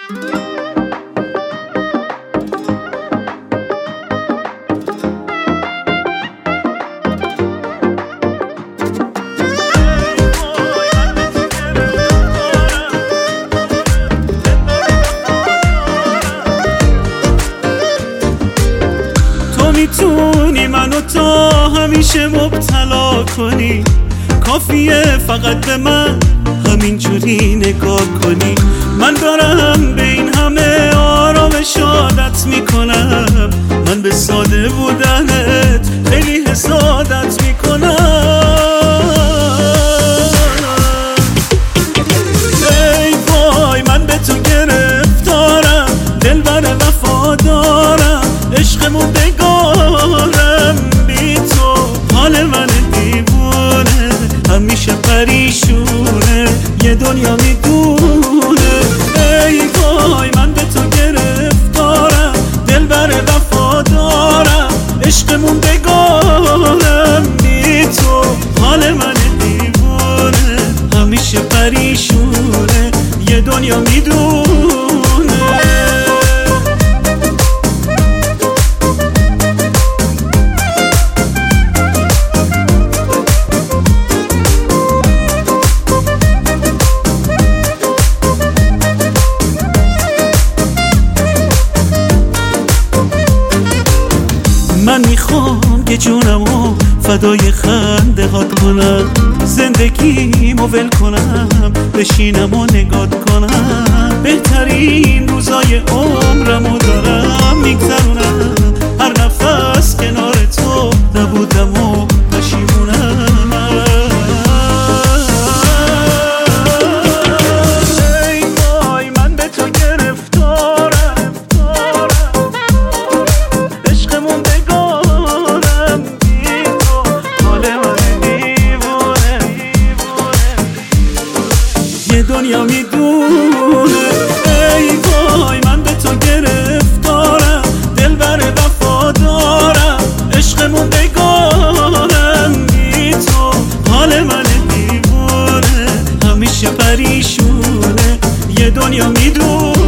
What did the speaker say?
میتونی منو تا همیشه مبتلا کنی، کافیه فقط به من همینجوری نگاه کنی. من دارم به این همه آرامش عادت میکنم، من به ساده بودنت خیلی حسادت میکنم. ای وای من به تو گرفتارم، دلبر وفادارم، عشقمون بگارم بی تو، حال من دیوونه همیشه پریشونه، یه دنیا میدونه. ای وای من به تو گرفتارم، دلبر وفادارم، عشقمون بگارم بی تو، حال من دیوونه همیشه پریشونه، یه دنیا میدونه. من میخوام که جونمو فدای خنده هات کنم، زندگیمو ول کنم، بشینم و نگات کنم. بهترین روزای عمرمو دارم میگذرونم، هر نفس کنار تو نبودم و پشیمونم. ای وای من به تو گرفتارم، عشقمون بگارم بی تو، حال من دیوونه، یه دنیا میدونه. ای وای من به تو گرفتارم، دلبر وفادارم، عشقمون بگارم بی تو، حال من دیوونه همیشه پریشونه، یه دنیا میدونه.